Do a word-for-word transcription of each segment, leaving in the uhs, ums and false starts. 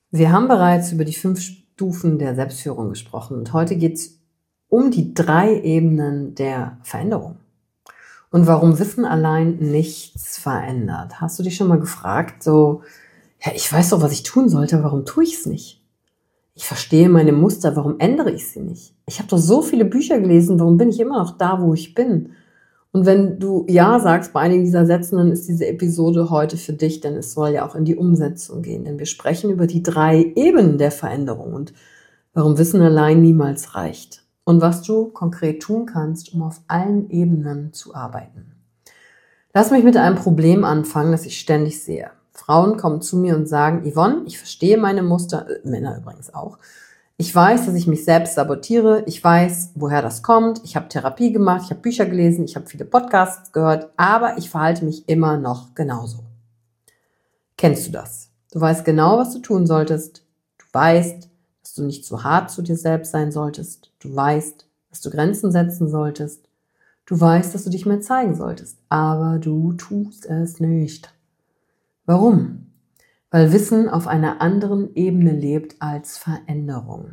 Wir haben bereits über die fünf Stufen der Selbstführung gesprochen und heute geht es um die drei Ebenen der Veränderung und warum Wissen allein nichts verändert. Hast du dich schon mal gefragt, so, ja, ich weiß doch, was ich tun sollte, warum tue ich es nicht? Ich verstehe meine Muster, warum ändere ich sie nicht? Ich habe doch so viele Bücher gelesen, warum bin ich immer noch da, wo ich bin? Und wenn du Ja sagst bei einigen dieser Sätzen, dann ist diese Episode heute für dich, denn es soll ja auch in die Umsetzung gehen. Denn wir sprechen über die drei Ebenen der Veränderung und warum Wissen allein niemals reicht. Und was du konkret tun kannst, um auf allen Ebenen zu arbeiten. Lass mich mit einem Problem anfangen, das ich ständig sehe. Frauen kommen zu mir und sagen, Yvonne, ich verstehe meine Muster, äh, Männer übrigens auch. Ich weiß, dass ich mich selbst sabotiere. Ich weiß, woher das kommt. Ich habe Therapie gemacht, ich habe Bücher gelesen, ich habe viele Podcasts gehört, aber ich verhalte mich immer noch genauso. Kennst du das? Du weißt genau, was du tun solltest. Du weißt, dass du nicht zu hart zu dir selbst sein solltest. Du weißt, dass du Grenzen setzen solltest. Du weißt, dass du dich mehr zeigen solltest, aber du tust es nicht. Warum? Weil Wissen auf einer anderen Ebene lebt als Veränderung.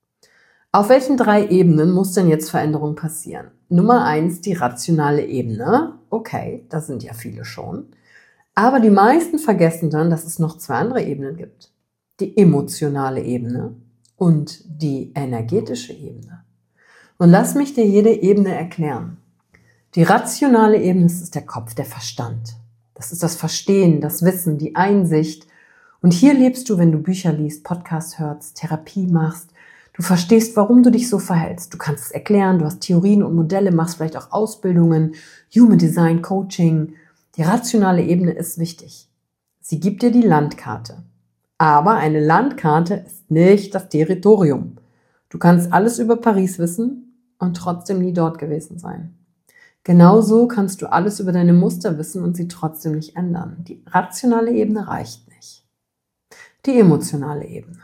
Auf welchen drei Ebenen muss denn jetzt Veränderung passieren? Nummer eins, die rationale Ebene. Okay, das sind ja viele schon. Aber die meisten vergessen dann, dass es noch zwei andere Ebenen gibt. Die emotionale Ebene und die energetische Ebene. Und lass mich dir jede Ebene erklären. Die rationale Ebene ist der Kopf, der Verstand. Das ist das Verstehen, das Wissen, die Einsicht. Und hier lebst du, wenn du Bücher liest, Podcasts hörst, Therapie machst. Du verstehst, warum du dich so verhältst. Du kannst es erklären, du hast Theorien und Modelle, machst vielleicht auch Ausbildungen, Human Design, Coaching. Die rationale Ebene ist wichtig. Sie gibt dir die Landkarte. Aber eine Landkarte ist nicht das Territorium. Du kannst alles über Paris wissen und trotzdem nie dort gewesen sein. Genauso kannst du alles über deine Muster wissen und sie trotzdem nicht ändern. Die rationale Ebene reicht nicht. Die emotionale Ebene,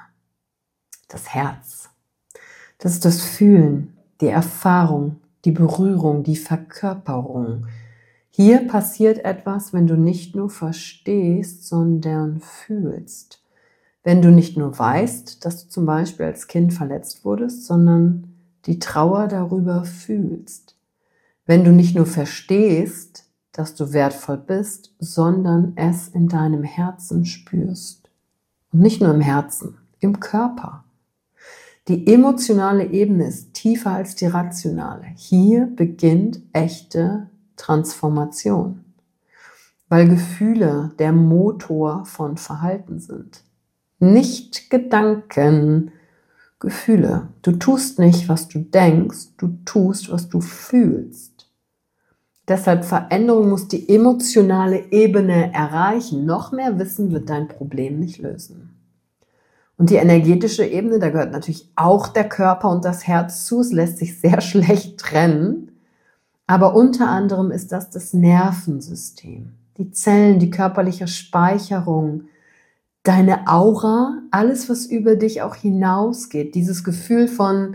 das Herz, das ist das Fühlen, die Erfahrung, die Berührung, die Verkörperung. Hier passiert etwas, wenn du nicht nur verstehst, sondern fühlst. Wenn du nicht nur weißt, dass du zum Beispiel als Kind verletzt wurdest, sondern die Trauer darüber fühlst. Wenn du nicht nur verstehst, dass du wertvoll bist, sondern es in deinem Herzen spürst. Und nicht nur im Herzen, im Körper. Die emotionale Ebene ist tiefer als die rationale. Hier beginnt echte Transformation, weil Gefühle der Motor von Verhalten sind. Nicht Gedanken, Gefühle. Du tust nicht, was du denkst, du tust, was du fühlst. Deshalb Veränderung muss die emotionale Ebene erreichen. Noch mehr Wissen wird dein Problem nicht lösen. Und die energetische Ebene, da gehört natürlich auch der Körper und das Herz zu. Es lässt sich sehr schlecht trennen. Aber unter anderem ist das das Nervensystem. Die Zellen, die körperliche Speicherung, deine Aura, alles, was über dich auch hinausgeht. Dieses Gefühl von,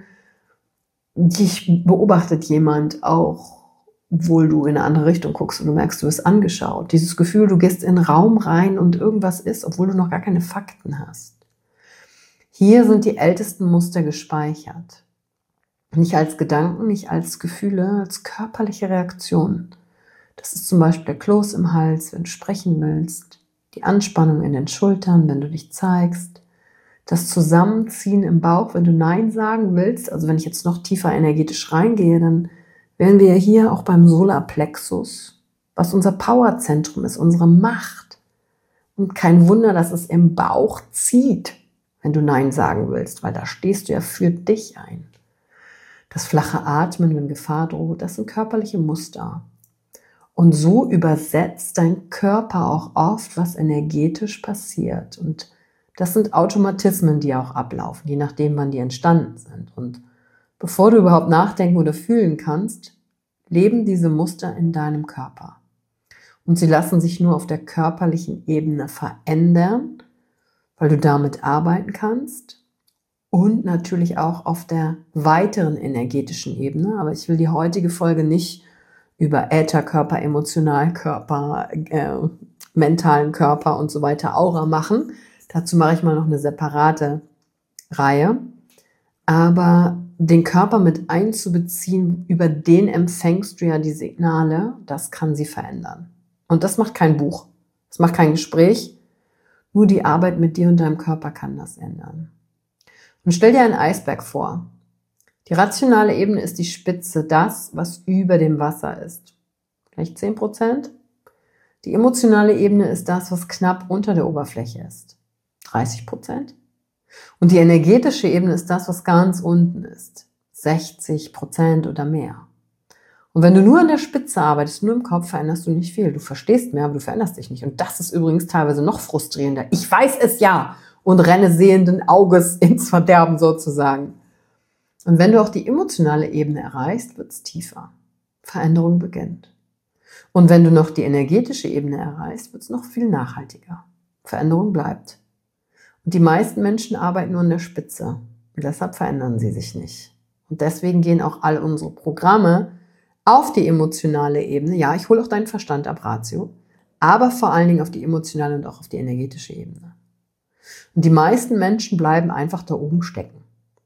dich beobachtet jemand auch, obwohl du in eine andere Richtung guckst und du merkst, du wirst angeschaut. Dieses Gefühl, du gehst in einen Raum rein und irgendwas ist, obwohl du noch gar keine Fakten hast. Hier sind die ältesten Muster gespeichert. Nicht als Gedanken, nicht als Gefühle, als körperliche Reaktionen. Das ist zum Beispiel der Kloß im Hals, wenn du sprechen willst, die Anspannung in den Schultern, wenn du dich zeigst, das Zusammenziehen im Bauch, wenn du Nein sagen willst. Also wenn ich jetzt noch tiefer energetisch reingehe, dann wären wir hier auch beim Solarplexus, was unser Powerzentrum ist, unsere Macht. Und kein Wunder, dass es im Bauch zieht, wenn du Nein sagen willst, weil da stehst du ja für dich ein. Das flache Atmen, wenn Gefahr droht, das sind körperliche Muster. Und so übersetzt dein Körper auch oft, was energetisch passiert. Und das sind Automatismen, die auch ablaufen, je nachdem, wann die entstanden sind. Und bevor du überhaupt nachdenken oder fühlen kannst, leben diese Muster in deinem Körper. Und sie lassen sich nur auf der körperlichen Ebene verändern, weil du damit arbeiten kannst. Und natürlich auch auf der weiteren energetischen Ebene. Aber ich will die heutige Folge nicht über Ätherkörper, Emotionalkörper, äh, mentalen Körper und so weiter, Aura machen. Dazu mache ich mal noch eine separate Reihe. Aber den Körper mit einzubeziehen, über den empfängst du ja die Signale, das kann sie verändern. Und das macht kein Buch, das macht kein Gespräch, nur die Arbeit mit dir und deinem Körper kann das ändern. Und stell dir einen Eisberg vor. Die rationale Ebene ist die Spitze, das, was über dem Wasser ist. Vielleicht zehn Prozent. Die emotionale Ebene ist das, was knapp unter der Oberfläche ist. dreißig Prozent. Und die energetische Ebene ist das, was ganz unten ist. sechzig Prozent oder mehr. Und wenn du nur an der Spitze arbeitest, nur im Kopf, veränderst du nicht viel. Du verstehst mehr, aber du veränderst dich nicht. Und das ist übrigens teilweise noch frustrierender. Ich weiß es ja und renne sehenden Auges ins Verderben sozusagen. Und wenn du auch die emotionale Ebene erreichst, wird es tiefer. Veränderung beginnt. Und wenn du noch die energetische Ebene erreichst, wird es noch viel nachhaltiger. Veränderung bleibt. Und die meisten Menschen arbeiten nur an der Spitze. Und deshalb verändern sie sich nicht. Und deswegen gehen auch all unsere Programme auf die emotionale Ebene. Ja, ich hole auch deinen Verstand ab, Ratio. Aber vor allen Dingen auf die emotionale und auch auf die energetische Ebene. Und die meisten Menschen bleiben einfach da oben stecken.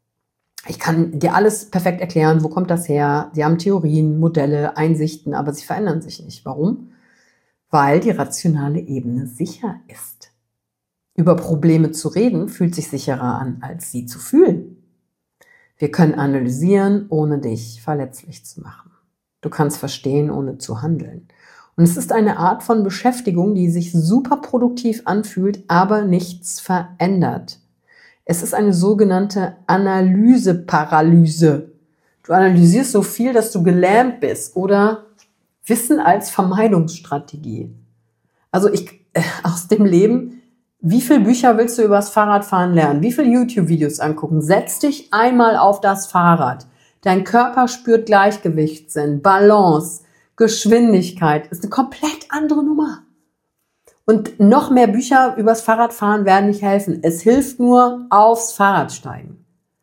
Ich kann dir alles perfekt erklären, wo kommt das her? Sie haben Theorien, Modelle, Einsichten, aber sie verändern sich nicht. Warum? Weil die rationale Ebene sicher ist. Über Probleme zu reden, fühlt sich sicherer an, als sie zu fühlen. Wir können analysieren, ohne dich verletzlich zu machen. Du kannst verstehen, ohne zu handeln. Und es ist eine Art von Beschäftigung, die sich super produktiv anfühlt, aber nichts verändert. Es ist eine sogenannte Analyseparalyse. Du analysierst so viel, dass du gelähmt bist oder Wissen als Vermeidungsstrategie. Also ich, äh, aus dem Leben, wie viele Bücher willst du über das Fahrradfahren lernen? Wie viele YouTube-Videos angucken? Setz dich einmal auf das Fahrrad. Dein Körper spürt Gleichgewichtssinn, Balance, Geschwindigkeit. Ist eine komplett andere Nummer. Und noch mehr Bücher übers Fahrradfahren werden nicht helfen. Es hilft nur aufs Fahrrad steigen.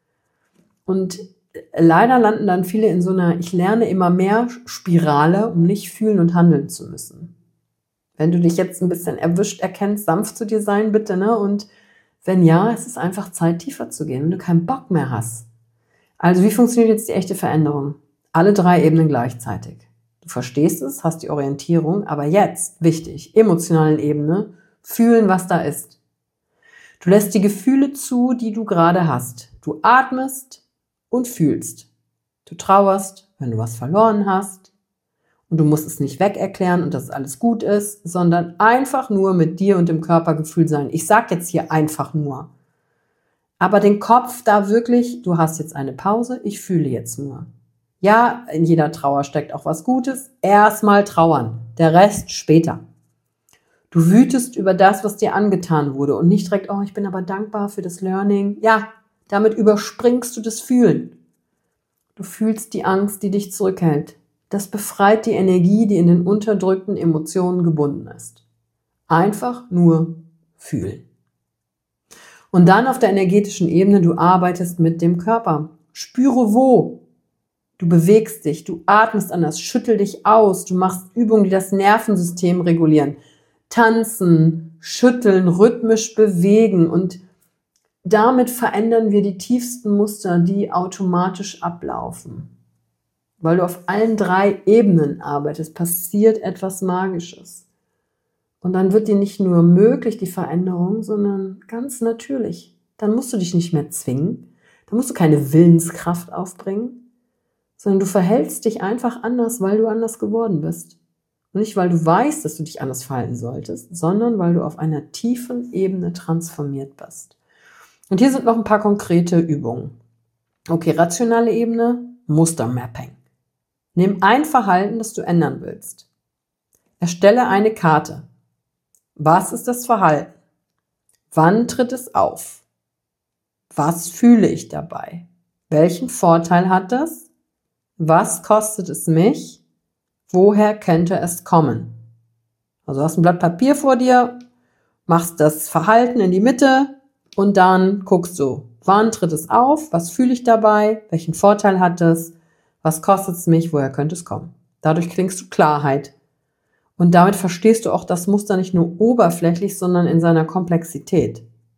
Und leider landen dann viele in so einer Ich lerne immer mehr Spirale, um nicht fühlen und handeln zu müssen. Wenn du dich jetzt ein bisschen erwischt erkennst, sanft zu dir sein, bitte, ne? Und wenn ja, es ist einfach Zeit, tiefer zu gehen, wenn du keinen Bock mehr hast. Also wie funktioniert jetzt die echte Veränderung? Alle drei Ebenen gleichzeitig. Du verstehst es, hast die Orientierung, aber jetzt, wichtig, emotionalen Ebene, fühlen, was da ist. Du lässt die Gefühle zu, die du gerade hast. Du atmest und fühlst. Du trauerst, wenn du was verloren hast. Und du musst es nicht weg erklären und dass alles gut ist, sondern einfach nur mit dir und dem Körpergefühl sein. Ich sage jetzt hier einfach nur. Aber den Kopf da wirklich, du hast jetzt eine Pause, ich fühle jetzt nur. Ja, in jeder Trauer steckt auch was Gutes. Erstmal trauern, der Rest später. Du wütest über das, was dir angetan wurde und nicht direkt, oh, ich bin aber dankbar für das Learning. Ja, damit überspringst du das Fühlen. Du fühlst die Angst, die dich zurückhält. Das befreit die Energie, die in den unterdrückten Emotionen gebunden ist. Einfach nur fühlen. Und dann auf der energetischen Ebene, du arbeitest mit dem Körper. Spüre wo. Du bewegst dich, du atmest anders, schüttel dich aus, du machst Übungen, die das Nervensystem regulieren. Tanzen, schütteln, rhythmisch bewegen und damit verändern wir die tiefsten Muster, die automatisch ablaufen. Weil du auf allen drei Ebenen arbeitest, passiert etwas Magisches. Und dann wird dir nicht nur möglich, die Veränderung, sondern ganz natürlich. Dann musst du dich nicht mehr zwingen, dann musst du keine Willenskraft aufbringen, sondern du verhältst dich einfach anders, weil du anders geworden bist. Und nicht, weil du weißt, dass du dich anders verhalten solltest, sondern weil du auf einer tiefen Ebene transformiert bist. Und hier sind noch ein paar konkrete Übungen. Okay, rationale Ebene, Mustermapping. Nimm ein Verhalten, das du ändern willst. Erstelle eine Karte. Was ist das Verhalten? Wann tritt es auf? Was fühle ich dabei? Welchen Vorteil hat das? Was kostet es mich? Woher könnte es kommen? Also du hast ein Blatt Papier vor dir, machst das Verhalten in die Mitte und dann guckst du, wann tritt es auf? Was fühle ich dabei? Welchen Vorteil hat es? Was kostet es mich? Woher könnte es kommen? Dadurch kriegst du Klarheit. Und damit verstehst du auch das Muster nicht nur oberflächlich, sondern in seiner Komplexität.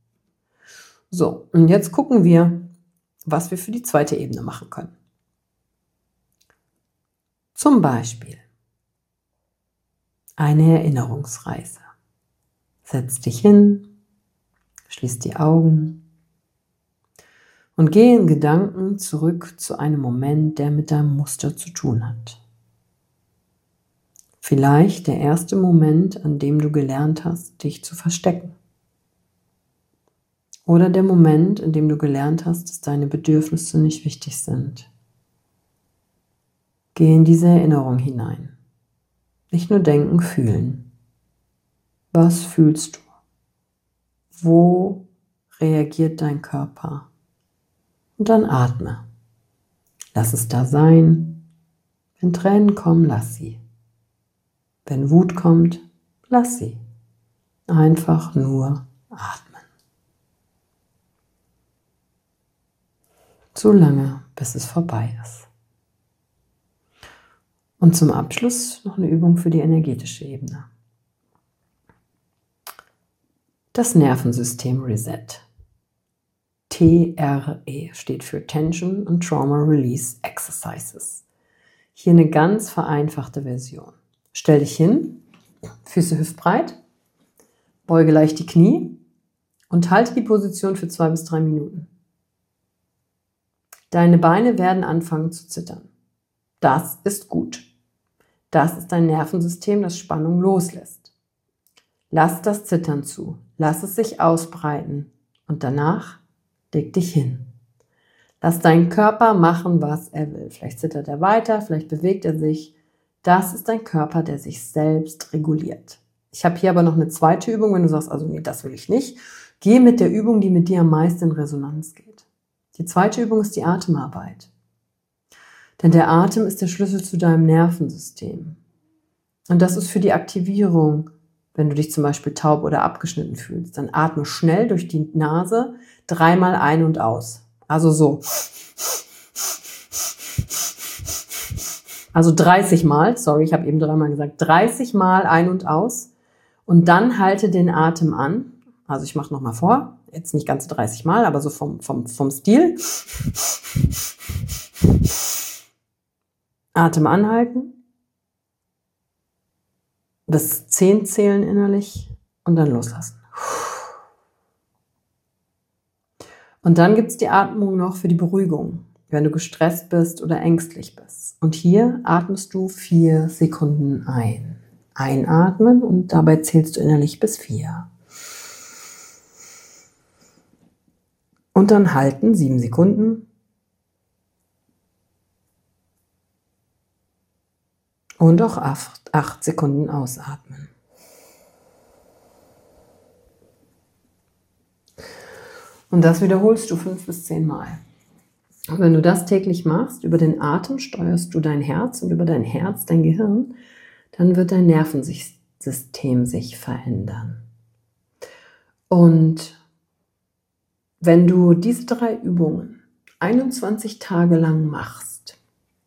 So, und jetzt gucken wir, was wir für die zweite Ebene machen können. Zum Beispiel eine Erinnerungsreise. Setz dich hin, schließ die Augen und geh in Gedanken zurück zu einem Moment, der mit deinem Muster zu tun hat. Vielleicht der erste Moment, an dem du gelernt hast, dich zu verstecken. Oder der Moment, in dem du gelernt hast, dass deine Bedürfnisse nicht wichtig sind. Geh in diese Erinnerung hinein. Nicht nur denken, fühlen. Was fühlst du? Wo reagiert dein Körper? Und dann atme. Lass es da sein. Wenn Tränen kommen, lass sie. Wenn Wut kommt, lass sie. Einfach nur atmen. So lange, bis es vorbei ist. Und zum Abschluss noch eine Übung für die energetische Ebene. Das Nervensystem Reset. T R E steht für Tension and Trauma Release Exercises. Hier eine ganz vereinfachte Version. Stell dich hin, Füße hüftbreit, beuge leicht die Knie und halte die Position für zwei bis drei Minuten. Deine Beine werden anfangen zu zittern. Das ist gut. Das ist dein Nervensystem, das Spannung loslässt. Lass das Zittern zu. Lass es sich ausbreiten. Und danach leg dich hin. Lass deinen Körper machen, was er will. Vielleicht zittert er weiter, vielleicht bewegt er sich. Das ist dein Körper, der sich selbst reguliert. Ich habe hier aber noch eine zweite Übung, wenn du sagst, also nee, das will ich nicht. Geh mit der Übung, die mit dir am meisten in Resonanz geht. Die zweite Übung ist die Atemarbeit. Denn der Atem ist der Schlüssel zu deinem Nervensystem. Und das ist für die Aktivierung, wenn du dich zum Beispiel taub oder abgeschnitten fühlst. Dann atme schnell durch die Nase dreimal ein und aus. Also so. Also dreißig Mal, sorry, ich habe eben dreimal gesagt, dreißig Mal ein und aus. Und dann halte den Atem an. Also ich mache nochmal vor. Jetzt nicht ganz dreißig Mal, aber so vom, vom, vom Stil. Atem anhalten. Bis zehn zählen innerlich und dann loslassen. Und dann gibt es die Atmung noch für die Beruhigung, wenn du gestresst bist oder ängstlich bist. Und hier atmest du vier Sekunden ein. Einatmen und dabei zählst du innerlich bis vier. Und dann halten, sieben Sekunden. Und auch acht, acht Sekunden ausatmen. Und das wiederholst du fünf bis zehn Mal. Und wenn du das täglich machst, über den Atem steuerst du dein Herz und über dein Herz dein Gehirn, dann wird dein Nervensystem sich verändern. Und wenn du diese drei Übungen einundzwanzig Tage lang machst,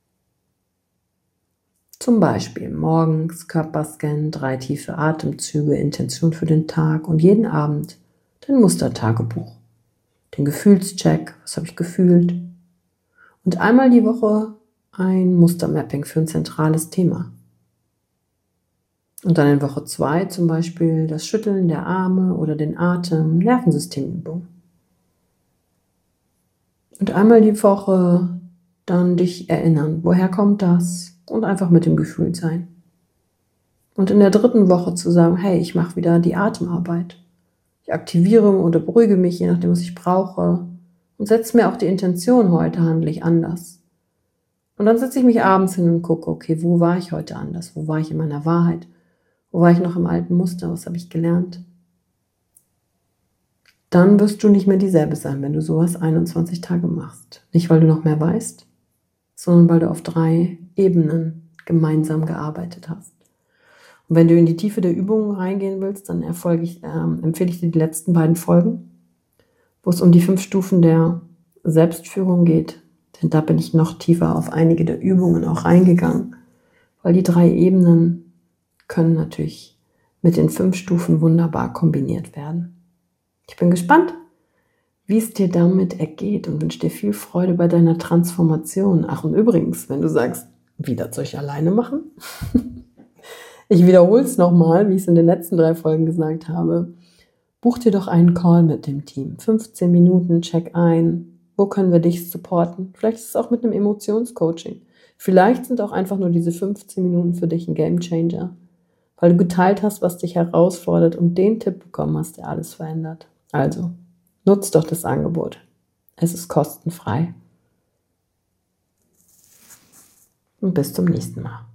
zum Beispiel morgens Körperscan, drei tiefe Atemzüge, Intention für den Tag und jeden Abend dein Mustertagebuch, den Gefühlscheck, was habe ich gefühlt, und einmal die Woche ein Mustermapping für ein zentrales Thema. Und dann in Woche zwei zum Beispiel das Schütteln der Arme oder den Atem, Nervensystemübung. Und einmal die Woche dann dich erinnern, woher kommt das? Und einfach mit dem Gefühl sein. Und in der dritten Woche zu sagen, hey, ich mache wieder die Atemarbeit. Ich aktiviere oder beruhige mich, je nachdem, was ich brauche. Und setze mir auch die Intention, heute handle ich anders. Und dann setze ich mich abends hin und gucke, okay, wo war ich heute anders? Wo war ich in meiner Wahrheit? Wo war ich noch im alten Muster? Was habe ich gelernt? Dann wirst du nicht mehr dieselbe sein, wenn du sowas einundzwanzig Tage machst. Nicht, weil du noch mehr weißt, sondern weil du auf drei Ebenen gemeinsam gearbeitet hast. Und wenn du in die Tiefe der Übungen reingehen willst, dann erfolge ich, äh, empfehle ich dir die letzten beiden Folgen, wo es um die fünf Stufen der Selbstführung geht. Denn da bin ich noch tiefer auf einige der Übungen auch reingegangen, weil die drei Ebenen können natürlich mit den fünf Stufen wunderbar kombiniert werden. Ich bin gespannt, wie es dir damit ergeht und wünsche dir viel Freude bei deiner Transformation. Ach, und übrigens, wenn du sagst, wieder Zeug alleine machen, ich wiederhole es nochmal, wie ich es in den letzten drei Folgen gesagt habe, buch dir doch einen Call mit dem Team. fünfzehn Minuten, check ein, wo können wir dich supporten? Vielleicht ist es auch mit einem Emotionscoaching. Vielleicht sind auch einfach nur diese fünfzehn Minuten für dich ein Gamechanger, weil du geteilt hast, was dich herausfordert und den Tipp bekommen hast, der alles verändert. Also, nutz doch das Angebot. Es ist kostenfrei. Und bis zum nächsten Mal.